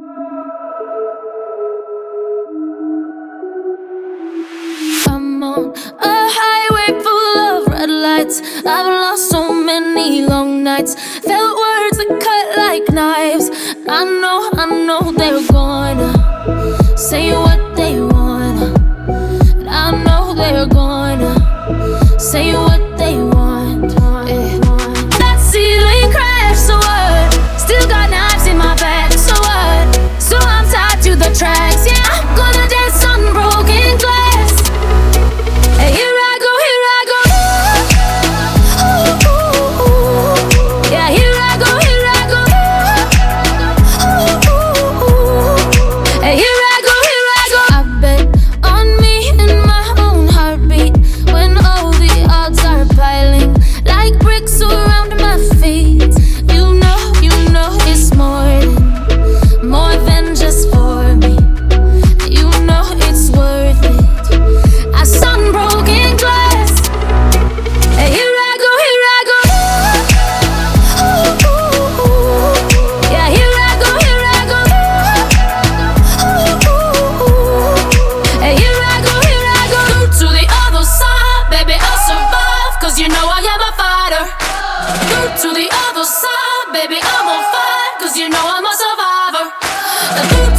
I'm on a highway full of red lights. I've lost so many long nights. Felt words that cut like knives. I know they're gonna say what they wanna. And I know they're gonna say what they want. That ceiling crashed, so what? Still got knives in my back, so what? So I'm tied to the tracks. Yeah, I'm gonna dance on broken glass. Hey, here I go, here I go. Ooh, ooh, ooh. Yeah, here I go, here I go. Ooh, ooh, ooh. Hey, here I go, here I go. I bet on me and my own heartbeat when all the odds are piling like bricks around my feet. You know it's more than just for me. You know it's worth it. I saw broken glass. Hey, here I go, here I go. Ooh, ooh, ooh. Yeah, here I go, here I go. Ooh, ooh, ooh. Hey, here I go, here I go. Through to the other side, baby, I'll survive, 'cause you know I am a fighter. Through to the other side, baby, I'm on fire, 'cause you know I'm a survivor.